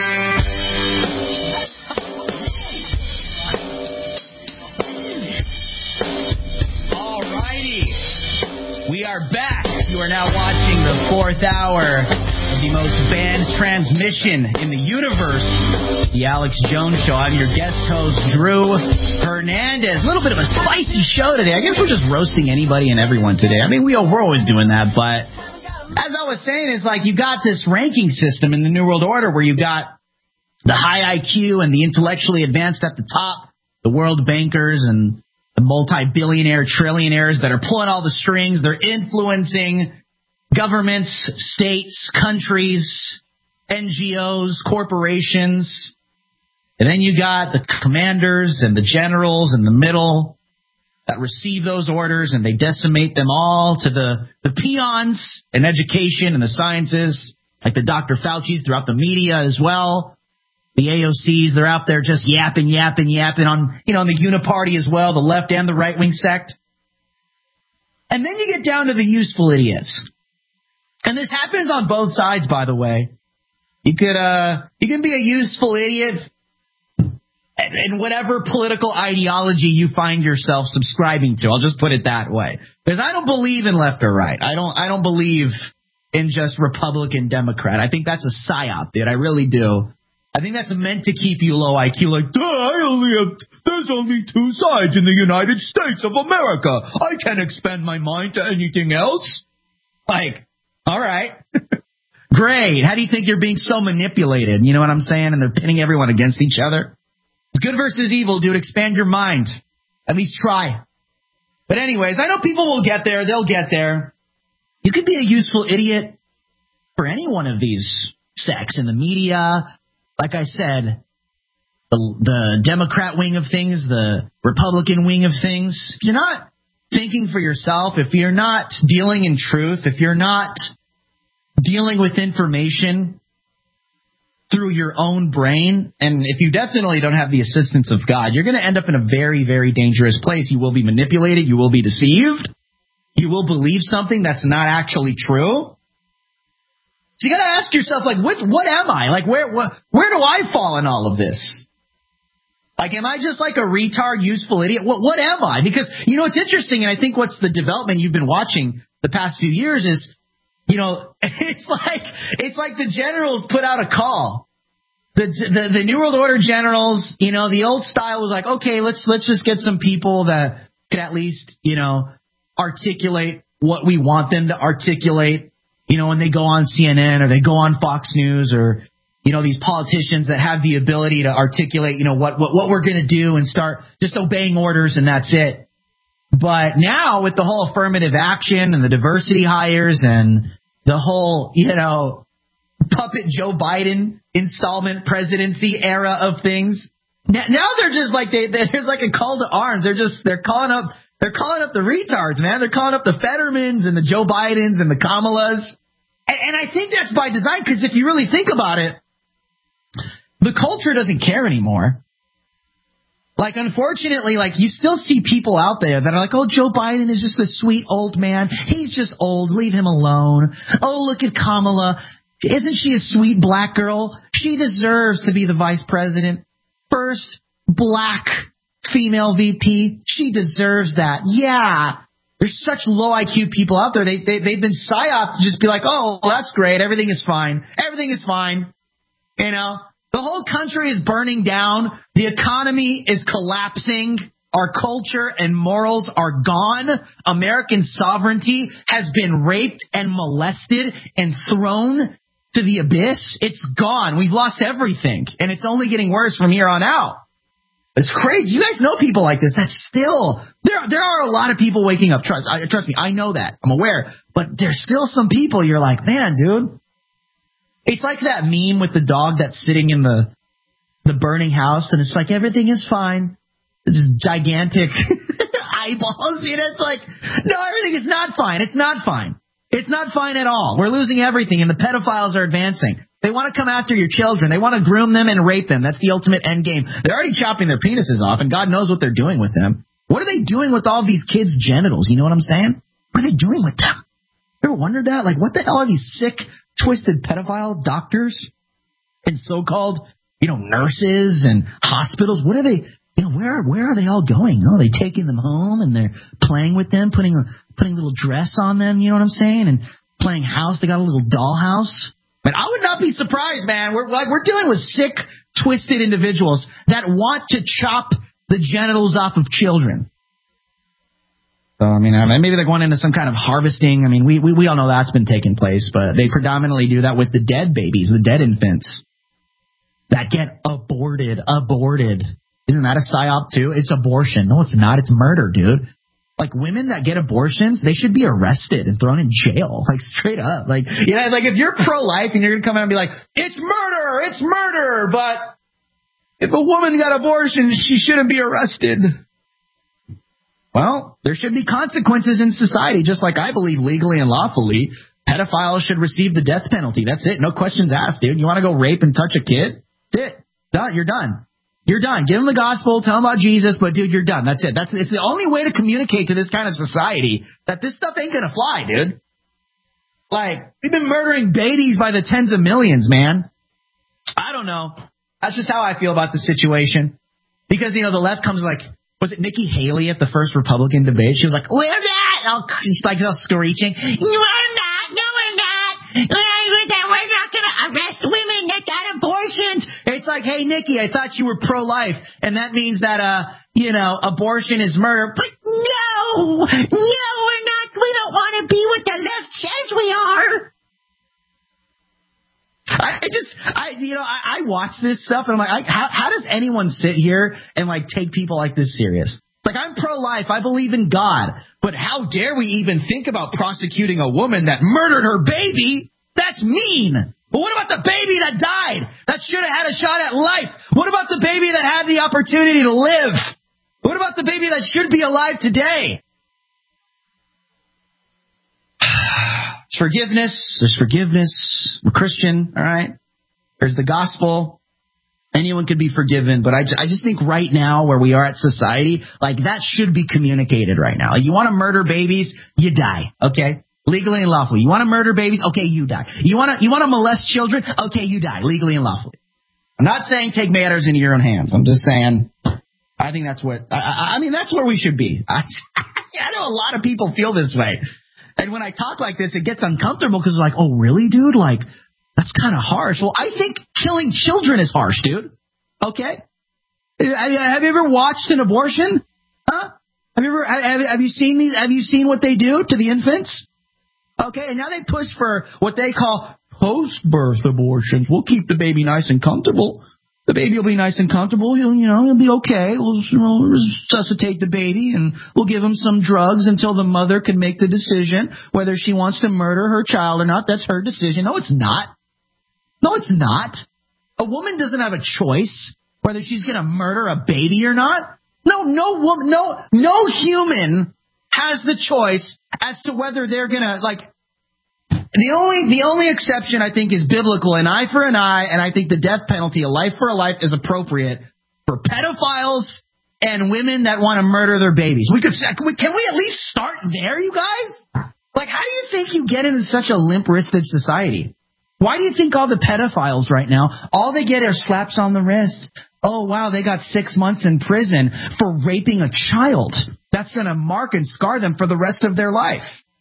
All righty. We are back. You are now watching the fourth hour of the most banned transmission in the universe, the Alex Jones Show. I'm your guest host, Drew Hernandez. A little bit of a spicy show today. I guess we're just roasting anybody and everyone today. I mean, we are, we're always doing that, but as I was saying, it's like you got this ranking system in the New World Order where you got the high I Q and the intellectually advanced at the top, the world bankers and the multi-billionaire trillionaires that are pulling all the strings. They're influencing governments, states, countries, N G Os, corporations. And then you got the commanders and the generals in the middle that receive those orders, and they decimate them all to the, the peons in education and the sciences, like the Doctor Fauci's throughout the media as well. The A O Cs, they're out there just yapping, yapping, yapping on, you know, on the uniparty as well, the left and the right-wing sect. And then you get down to the useful idiots. And this happens on both sides, by the way. You could, uh, you can be a useful idiot in whatever political ideology you find yourself subscribing to. I'll just put it that way. Because I don't believe in left or right. I don't, I don't believe in just Republican, Democrat. I think that's a psyop, dude. I really do. I think that's meant to keep you low I Q. Like, I only have, there's only two sides in the United States of America. I can't expand my mind to anything else. Like, all right. Great. How do you think you're being so manipulated? You know what I'm saying? And they're pitting everyone against each other. It's good versus evil, dude. Expand your mind. At least try. But anyways, I know people will get there. They'll get there. You could be a useful idiot for any one of these sects in the media. Like I said, the, the Democrat wing of things, the Republican wing of things. If you're not thinking for yourself, if you're not dealing in truth, if you're not dealing with information through your own brain, and if you definitely don't have the assistance of God, you're going to end up in a very, very dangerous place. You will be manipulated. You will be deceived. You will believe something that's not actually true. So you got to ask yourself, like, what, what am I? Like, where, where, where do I fall in all of this? Like, am I just like a retard, useful idiot? What, what am I? Because, you know, it's interesting, and I think what's the development you've been watching the past few years is, you know, it's like it's like the generals put out a call. The, the the New World Order generals, you know, the old style was like, okay, let's let's just get some people that could at least, you know, articulate what we want them to articulate. You know, when they go on C N N or they go on Fox News, or, you know, these politicians that have the ability to articulate, you know, what what, what we're going to do and start just obeying orders, and that's it. But now with the whole affirmative action and the diversity hires and the whole, you know, puppet Joe Biden installment presidency era of things, now they're just like, they, there's like a call to arms. They're just, they're calling up, they're calling up the retards, man. They're calling up the Fettermans and the Joe Bidens and the Kamalas. And, and I think that's by design, because if you really think about it, the culture doesn't care anymore. Like, unfortunately, like, you still see people out there that are like, oh, Joe Biden is just a sweet old man. He's just old. Leave him alone. Oh, look at Kamala. Isn't she a sweet black girl? She deserves to be the vice president. First black female V P. She deserves that. Yeah. There's such low I Q people out there. They, they, they've been psyoped to just be like, oh, well, that's great. Everything is fine. Everything is fine. You know? The whole country is burning down. The economy is collapsing. Our culture and morals are gone. American sovereignty has been raped and molested and thrown to the abyss. It's gone. We've lost everything. And it's only getting worse from here on out. It's crazy. You guys know people like this. That's still, there, there are a lot of people waking up. Trust, I, trust me, I know that. I'm aware. But there's still some people you're like, man, dude. It's like that meme with the dog that's sitting in the the burning house, and it's like, everything is fine. It's just gigantic eyeballs. You know, it's like, no, everything is not fine. It's not fine. It's not fine at all. We're losing everything, and the pedophiles are advancing. They want to come after your children. They want to groom them and rape them. That's the ultimate end game. They're already chopping their penises off, and God knows what they're doing with them. What are they doing with all these kids' genitals? You know what I'm saying? What are they doing with them? You ever wondered that? Like, what the hell are these sick, twisted pedophile doctors and so-called, you know, nurses and hospitals? What are they, you know, where where are they all going? Oh, they taking them home and they're playing with them, putting putting a little dress on them, you know what I'm saying? And playing house. They got a little dollhouse. But I would not be surprised, man. We're like we're dealing with sick, twisted individuals that want to chop the genitals off of children. So, I mean, maybe they're going into some kind of harvesting. I mean, we, we, we all know that's been taking place, but they predominantly do that with the dead babies, the dead infants that get aborted, aborted. Isn't that a psyop too? It's abortion. No, it's not. It's murder, dude. Like, women that get abortions, they should be arrested and thrown in jail, like, straight up. Like, you know, like, if you're pro-life and you're going to come out and be like, it's murder, it's murder, but if a woman got abortion, she shouldn't be arrested. Well, there should be consequences in society, just like I believe legally and lawfully. Pedophiles should receive the death penalty. That's it. No questions asked, dude. You want to go rape and touch a kid? That's it. Done. You're done. You're done. Give them the gospel, tell them about Jesus, but dude, you're done. That's it. That's it's the only way to communicate to this kind of society that this stuff ain't gonna fly, dude. Like, we've been murdering babies by the tens of millions, man. I don't know. That's just how I feel about the situation. Because, you know, the left comes like, was it Nikki Haley at the first Republican debate? She was like, we're not. Oh, she's like all screeching. We're not. No, we're not. We're not going to arrest women that got abortions. It's like, hey, Nikki, I thought you were pro-life, and that means that, uh, you know, abortion is murder. But no, no, we're not. We don't want to be what the left says we are. I just, I, you know, I, I watch this stuff, and I'm like, I, how, how does anyone sit here and, like, take people like this serious? Like, I'm pro-life. I believe in God. But how dare we even think about prosecuting a woman that murdered her baby? That's mean. But what about the baby that died? That should have had a shot at life. What about the baby that had the opportunity to live? What about the baby that should be alive today? There's forgiveness. There's forgiveness. We're Christian, all right? There's the gospel. Anyone could be forgiven, but I, I just think right now where we are at society, like, that should be communicated right now. You want to murder babies, you die, okay? Legally and lawfully. You want to murder babies, okay, you die. You want to you want to molest children, okay, you die, legally and lawfully. I'm not saying take matters into your own hands. I'm just saying, I think that's what, I, I mean, that's where we should be. I, I know a lot of people feel this way. And when I talk like this, it gets uncomfortable because it's like, oh, really, dude? Like, that's kind of harsh. Well, I think killing children is harsh, dude. Okay? Have you ever watched an abortion? Huh? Have you ever have, have you seen these? Have you seen what they do to the infants? Okay, and now they push for what they call post-birth abortions. We'll keep the baby nice and comfortable. The baby will be nice and comfortable. He'll, you know, he'll be okay. We'll, you know, resuscitate the baby, and we'll give him some drugs until the mother can make the decision whether she wants to murder her child or not. That's her decision. No, it's not. No, it's not. A woman doesn't have a choice whether she's going to murder a baby or not. No, no woman, no, no human has the choice as to whether they're going to, like, the only, the only exception I think is biblical, an eye for an eye, and I think the death penalty, a life for a life, is appropriate for pedophiles and women that want to murder their babies. We could, can we, can we at least start there, you guys? Like, how do you think you get into such a limp-wristed society? Why do you think all the pedophiles right now, all they get are slaps on the wrist? Oh, wow, they got six months in prison for raping a child. That's going to mark and scar them for the rest of their life.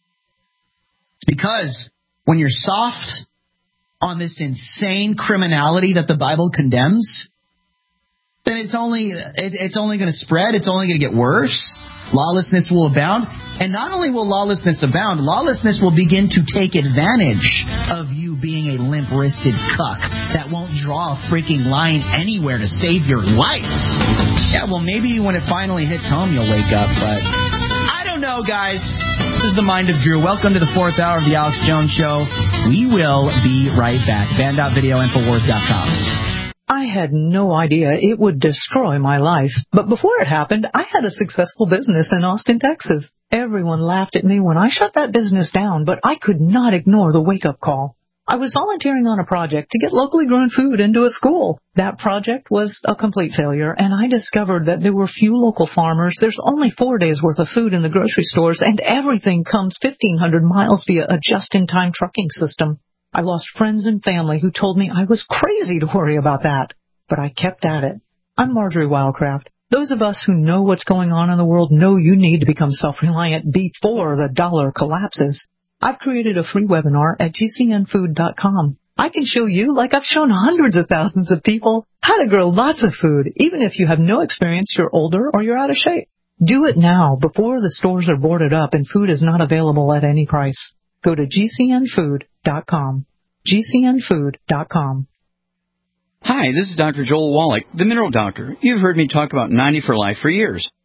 It's because when you're soft on this insane criminality that the Bible condemns, then it's only it, it's only going to spread. It's only going to get worse. Lawlessness will abound. And not only will lawlessness abound, lawlessness will begin to take advantage of you being a limp-wristed cuck that won't draw a freaking line anywhere to save your life. Yeah, well, maybe when it finally hits home, you'll wake up. But I don't know, guys. This is the Mind of Drew. Welcome to the fourth hour of the Alex Jones Show. We will be right back. Band dot video infowars dot com. I had no idea it would destroy my life. But before it happened, I had a successful business in Austin, Texas. Everyone laughed at me when I shut that business down, but I could not ignore the wake-up call. I was volunteering on a project to get locally grown food into a school. That project was a complete failure, and I discovered that there were few local farmers. There's only four days' worth of food in the grocery stores, and everything comes fifteen hundred miles via a just-in-time trucking system. I lost friends and family who told me I was crazy to worry about that, but I kept at it. I'm Marjorie Wildcraft. Those of us who know what's going on in the world know you need to become self-reliant before the dollar collapses. I've created a free webinar at G C N food dot com. I can show you, like I've shown hundreds of thousands of people, how to grow lots of food, even if you have no experience, you're older, or you're out of shape. Do it now, before the stores are boarded up and food is not available at any price. Go to G C N food dot com. G C N food dot com. Hi, this is Doctor Joel Wallach, the Mineral Doctor. You've heard me talk about ninety for Life for years.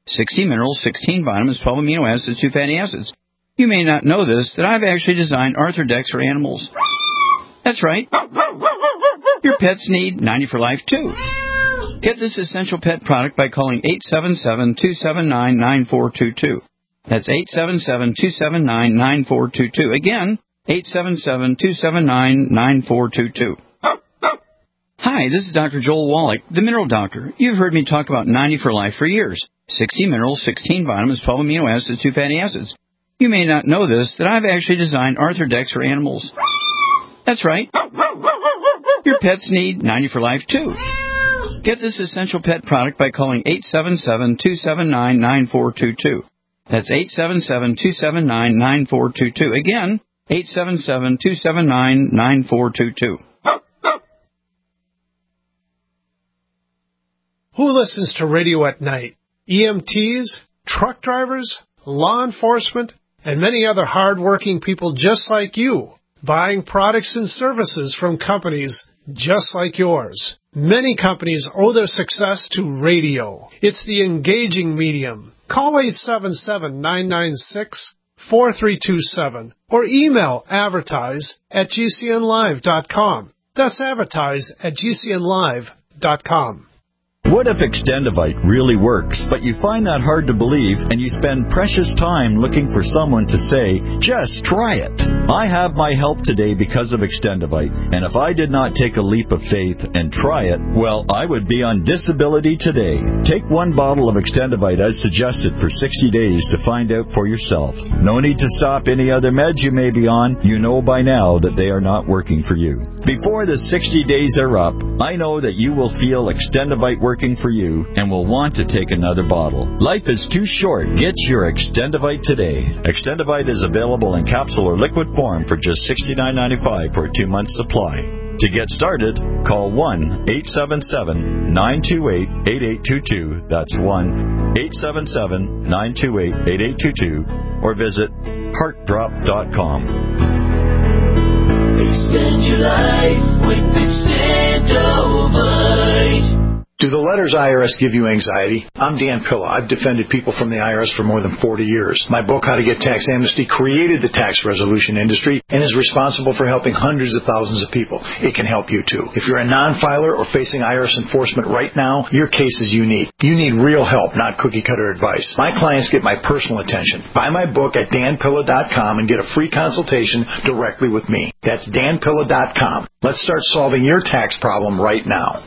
sixty minerals, sixteen vitamins, twelve amino acids, two fatty acids. You may not know this, that I've actually designed Arthrodex for animals. That's right. Your pets need ninety for life, too. Get this essential pet product by calling eight seven seven, two seven nine, nine four two two. That's eight seven seven, two seven nine, nine four two two. Again, eight seven seven, two seven nine, nine four two two. Hi, this is Doctor Joel Wallach, the Mineral Doctor. You've heard me talk about ninety for life for years. sixty minerals, sixteen vitamins, twelve amino acids, two fatty acids. You may not know this, that I've actually designed Arthrodex for animals. That's right. Your pets need ninety for life, too. Get this essential pet product by calling eight seven seven, two seven nine, nine four two two. That's eight seven seven, two seven nine, nine four two two. Again, eight seven seven, two seven nine, nine four two two. Who listens to radio at night? E M Ts, truck drivers, law enforcement, and many other hard-working people just like you, buying products and services from companies just like yours. Many companies owe their success to radio. It's the engaging medium. Call eight seven seven, nine nine six, four three two seven or email advertise at g c n live dot com. That's advertise at g c n live dot com. What if Extendivite really works, but you find that hard to believe and you spend precious time looking for someone to say, just try it? I have my help today because of Extendivite, and if I did not take a leap of faith and try it, well, I would be on disability today. Take one bottle of Extendivite as suggested for sixty days to find out for yourself. No need to stop any other meds you may be on. You know by now that they are not working for you. Before the sixty days are up, I know that you will feel Extendivite working for you and will want to take another bottle. Life is too short. Get your Extendivite today. Extendivite is available in capsule or liquid form for just sixty-nine ninety-five for a two-month supply. To get started, call one eight seven seven, nine two eight, eight eight two two. That's one eight seven seven, nine two eight, eight eight two two or visit heart drop dot com. Extend your life with Extendivite. Do the letters I R S give you anxiety? I'm Dan Pilla. I've defended people from the I R S for more than forty years. My book, How to Get Tax Amnesty, created the tax resolution industry and is responsible for helping hundreds of thousands of people. It can help you, too. If you're a non-filer or facing I R S enforcement right now, your case is unique. You need real help, not cookie-cutter advice. My clients get my personal attention. Buy my book at dan pilla dot com and get a free consultation directly with me. That's dan pilla dot com. Let's start solving your tax problem right now.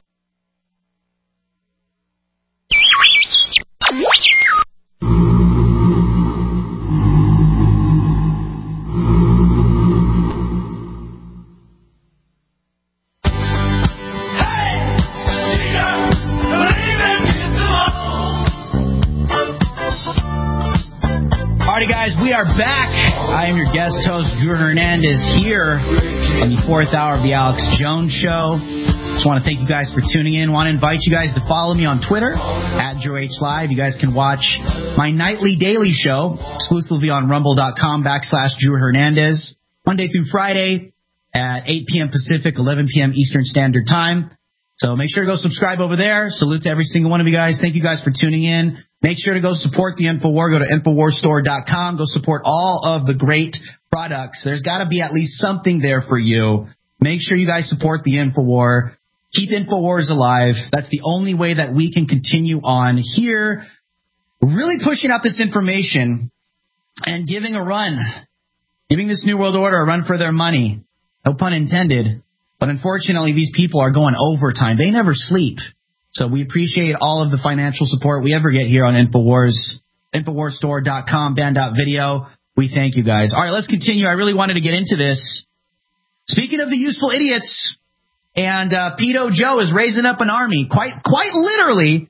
Alrighty, guys, we are back. I am your guest host, Drew Hernandez, here on the fourth hour of the Alex Jones Show. Just want to thank you guys for tuning in. Want to invite you guys to follow me on Twitter, at Drew H Live. You guys can watch my nightly daily show exclusively on rumble.com backslash Drew Hernandez, Monday through Friday at eight p.m. Pacific, eleven p.m. Eastern Standard Time. So make sure to go subscribe over there. Salute to every single one of you guys. Thank you guys for tuning in. Make sure to go support the InfoWar. Go to infowar store dot com. Go support all of the great products. There's got to be at least something there for you. Make sure you guys support the InfoWar. Keep InfoWars alive. That's the only way that we can continue on here, really pushing out this information and giving a run, giving this New World Order a run for their money. No pun intended. But unfortunately, these people are going overtime. They never sleep. So we appreciate all of the financial support we ever get here on InfoWars, infowar store dot com, band.video. We thank you guys. All right, let's continue. I really wanted to get into this. Speaking of the useful idiots, and uh, Pedo Joe is raising up an army, quite quite literally.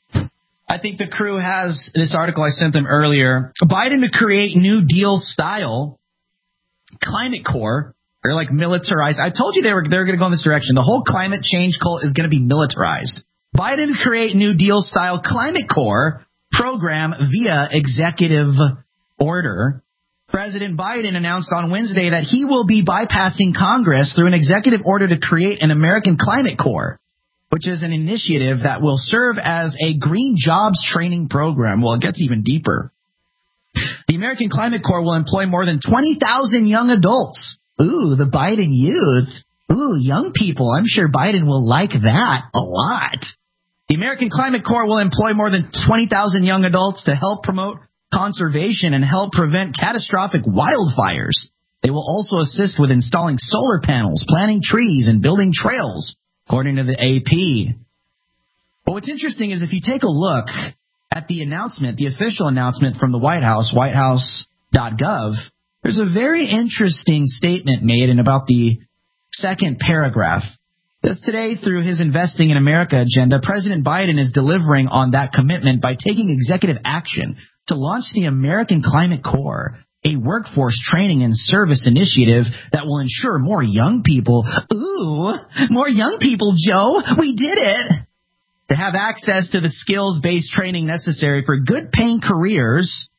I think the crew has this article I sent them earlier. Biden to create New Deal style climate corps. They're like militarized. I told you they were they're going to go in this direction. The whole climate change cult is going to be militarized. Biden to create New Deal style climate corps program via executive order. President Biden announced on Wednesday that he will be bypassing Congress through an executive order to create an American Climate Corps. which is an initiative that will serve as a green jobs training program. Well, it gets even deeper. The American Climate Corps will employ more than twenty thousand young adults. Ooh, the Biden youth. Ooh, young people. I'm sure Biden will like that a lot. The American Climate Corps will employ more than twenty thousand young adults to help promote conservation and help prevent catastrophic wildfires. They will also assist with installing solar panels, planting trees, and building trails, according to the A P. But what's interesting is if you take a look at the announcement, the official announcement from the White House, white house dot gov, there's a very interesting statement made in about the second paragraph. Thus, today, through his Investing in America agenda, President Biden is delivering on that commitment by taking executive action to launch the American Climate Corps, a workforce training and service initiative that will ensure more young people, ooh, more young people, Joe, we did it, to have access to the skills-based training necessary for good-paying careers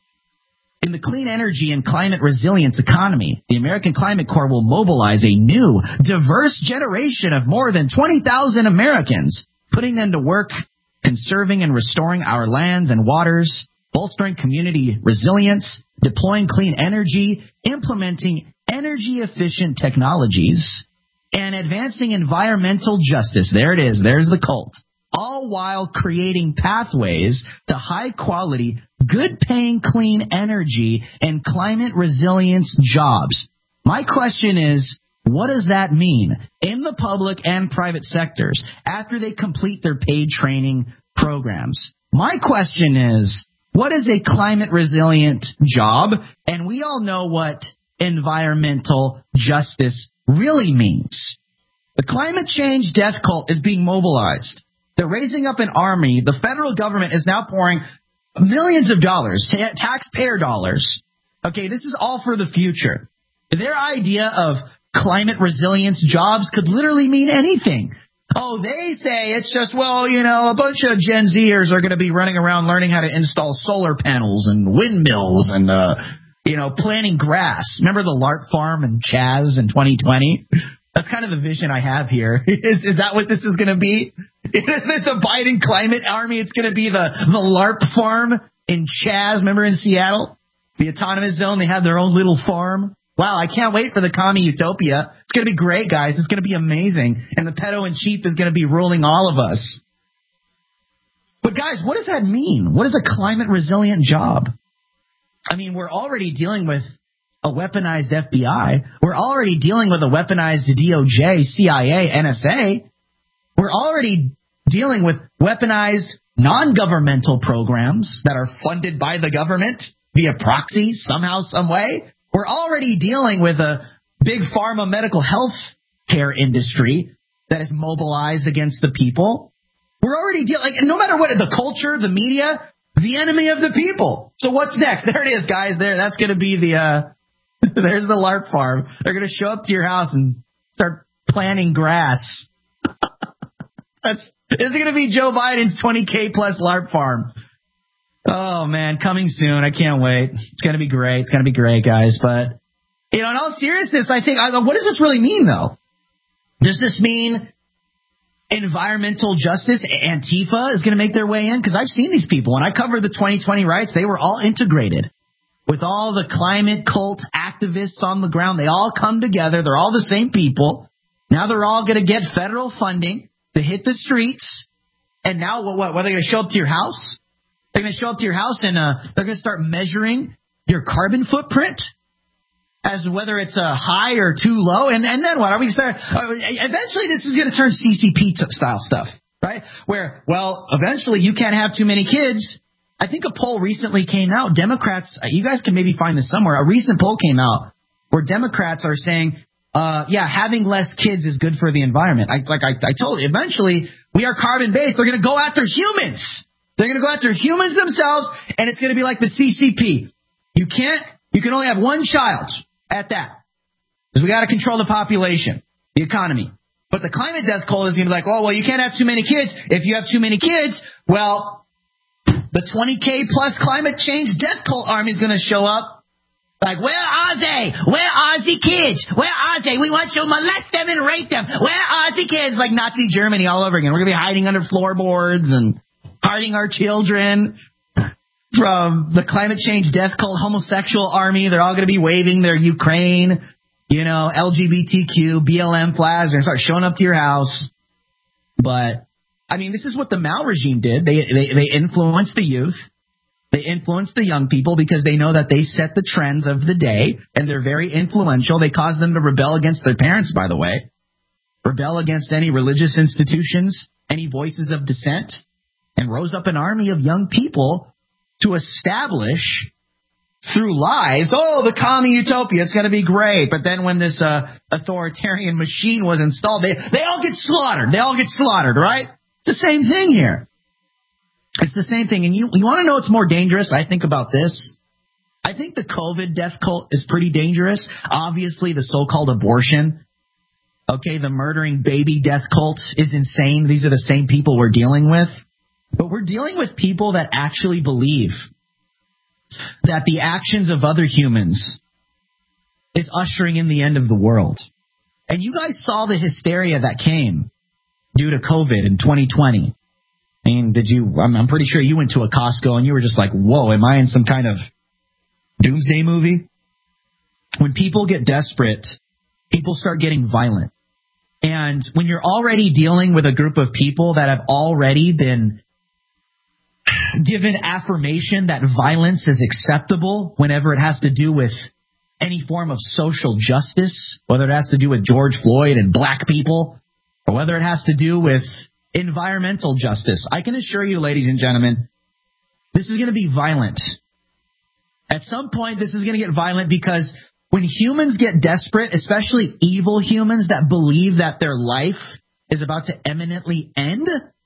in the clean energy and climate resilience economy. The American Climate Corps will mobilize a new, diverse generation of more than twenty thousand Americans, putting them to work conserving and restoring our lands and waters, bolstering community resilience, deploying clean energy, implementing energy-efficient technologies, and advancing environmental justice. There it is. There's the cult. All while creating pathways to high-quality, good-paying clean energy and climate resilience jobs. My question is, what does that mean in the public and private sectors after they complete their paid training programs? My question is, what is a climate resilient job? And we all know what environmental justice really means. The climate change death cult is being mobilized. They're raising up an army. The federal government is now pouring millions of dollars, ta- taxpayer dollars. Okay, this is all for the future. Their idea of climate resilience jobs could literally mean anything. Oh, they say it's just, well, you know, a bunch of Gen Zers are going to be running around learning how to install solar panels and windmills and, uh, you know, planting grass. Remember the LARP farm in Chaz in twenty twenty? That's kind of the vision I have here. Is is that what this is going to be? It's a Biden climate army. It's going to be the, the LARP farm in Chaz. Remember in Seattle? The autonomous zone, they had their own little farm. Wow, I can't wait for the commie utopia. It's going to be great, guys. It's going to be amazing. And the pedo-in-chief is going to be ruling all of us. But, guys, what does that mean? What is a climate-resilient job? I mean, we're already dealing with a weaponized F B I. We're already dealing with a weaponized D O J, C I A, N S A. We're already dealing with weaponized non-governmental programs that are funded by the government via proxy somehow, some way. We're already dealing with a big pharma medical health care industry that is mobilized against the people. We're already dealing, like, no matter what, the culture, the media, the enemy of the people. So what's next? There it is, guys. There, that's going to be the, uh, there's the LARP farm. They're going to show up to your house and start planting grass. That's, this is going to be Joe Biden's twenty K plus LARP farm. Oh, man, coming soon. I can't wait. It's going to be great. It's going to be great, guys. But, you know, in all seriousness, I think, I, what does this really mean, though? Does this mean environmental justice, Antifa, is going to make their way in? Because I've seen these people. When I covered the twenty twenty riots, they were all integrated with all the climate cult activists on the ground. They all come together. They're all the same people. Now they're all going to get federal funding to hit the streets. And now what? What? What are they going to show up to your house? They're going to show up to your house and uh, they're going to start measuring your carbon footprint as to whether it's uh, high or too low. And, and then what? Are we start? Uh, eventually, this is going to turn C C P style stuff, right? Where, well, eventually you can't have too many kids. I think a poll recently came out. Democrats, you guys can maybe find this somewhere. A recent poll came out where Democrats are saying, uh, yeah, having less kids is good for the environment. I, like I, I told you, eventually we are carbon based. They're going to go after humans. They're going to go after humans themselves, and it's going to be like the C C P. You can't, you can only have one child at that. Because we got to control the population, the economy. But the climate death cult is going to be like, oh, well, you can't have too many kids. If you have too many kids, well, the twenty K plus climate change death cult army is going to show up. Like, where are they? Where are the kids? Where are they? We want to molest them and rape them. Where are the kids? Like Nazi Germany all over again. We're going to be hiding under floorboards and hiding our children from the climate change death cult homosexual army. They're all going to be waving their Ukraine, you know, L G B T Q, B L M flags. They're going to start showing up to your house. But, I mean, this is what the Mao regime did. They, they, they influenced the youth. They influence the young people because they know that they set the trends of the day, and they're very influential. They cause them to rebel against their parents, by the way. Rebel against any religious institutions, any voices of dissent, and rose up an army of young people to establish, through lies, oh, the commie utopia, it's going to be great. But then when this uh, authoritarian machine was installed, they, they all get slaughtered. They all get slaughtered, right? It's the same thing here. It's the same thing. And you, you want to know what's more dangerous, I think, about this? I think the COVID death cult is pretty dangerous. Obviously, the so-called abortion, okay, the murdering baby death cult is insane. These are the same people we're dealing with. But we're dealing with people that actually believe that the actions of other humans is ushering in the end of the world. And you guys saw the hysteria that came due to COVID in twenty twenty. I mean, did you, I'm, I'm pretty sure you went to a Costco and you were just like, whoa, am I in some kind of doomsday movie? When people get desperate, people start getting violent. And when you're already dealing with a group of people that have already been given affirmation that violence is acceptable whenever it has to do with any form of social justice, whether it has to do with George Floyd and black people, or whether it has to do with environmental justice, I can assure you, ladies and gentlemen, this is going to be violent. At some point, this is going to get violent because when humans get desperate, especially evil humans that believe that their life is about to imminently end,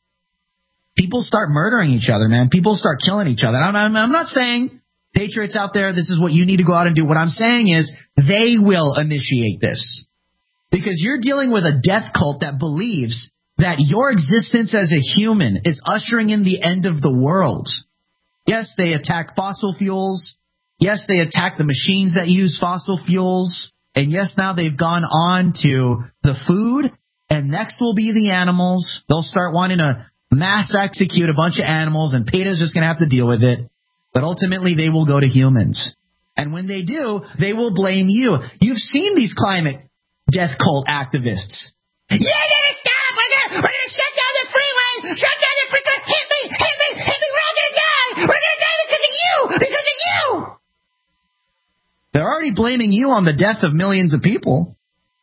people start murdering each other, man. People start killing each other. I'm, I'm, I'm not saying, patriots out there, this is what you need to go out and do. What I'm saying is they will initiate this because you're dealing with a death cult that believes that your existence as a human is ushering in the end of the world. Yes, they attack fossil fuels. Yes, they attack the machines that use fossil fuels. And yes, now they've gone on to the food. And next will be the animals. They'll start wanting to mass execute a bunch of animals, and PETA's just going to have to deal with it. But ultimately, they will go to humans. And when they do, they will blame you. You've seen these climate death cult activists. You're going to stop! We're going to shut down the freeway! Shut down the freeway! Hit me! Hit me! Hit me! We're all going to die! We're going to die because of you! Because of you! They're already blaming you on the death of millions of people.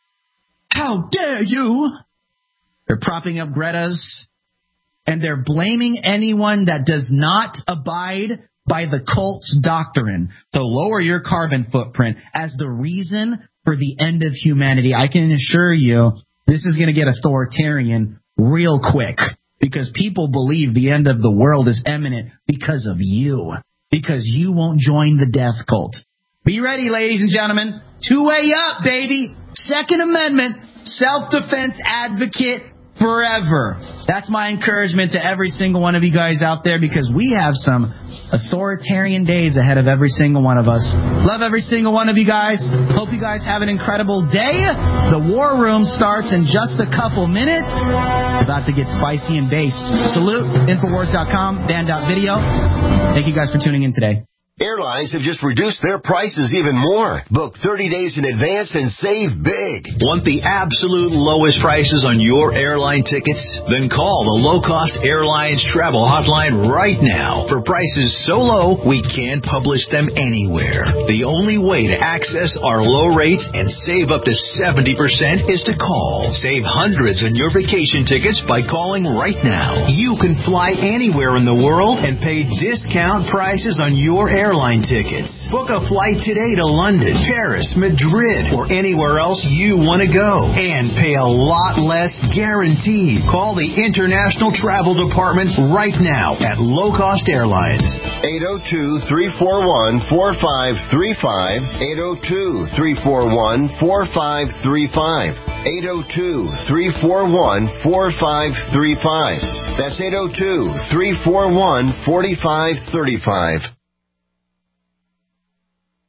How dare you! They're propping up Greta's, and they're blaming anyone that does not abide by the cult's doctrine to lower your carbon footprint as the reason for the end of humanity. I can assure you, this is going to get authoritarian real quick because people believe the end of the world is imminent because of you, because you won't join the death cult. Be ready, ladies and gentlemen. Two-way up, baby. Second Amendment, self-defense advocate forever. That's my encouragement to every single one of you guys out there because we have some authoritarian days ahead of every single one of us. Love every single one of you guys. Hope you guys have an incredible day. The War Room starts in just a couple minutes. About to get spicy and based. Salute, Infowars dot com, Dan dot video. Thank you guys for tuning in today. Airlines have just reduced their prices even more. Book thirty days in advance and save big. Want the absolute lowest prices on your airline tickets? Then call the Low Cost Airlines Travel Hotline right now. For prices so low, we can't publish them anywhere. The only way to access our low rates and save up to seventy percent is to call. Save hundreds on your vacation tickets by calling right now. You can fly anywhere in the world and pay discount prices on your airline airline tickets. Book a flight today to London, Paris, Madrid, or anywhere else you want to go. And pay a lot less guaranteed. Call the International Travel Department right now at Low Cost Airlines. eight oh two, three four one, four five three five. eight oh two, three four one, four five three five. eight oh two, three four one, four five three five. That's eight oh two, three four one, four five three five.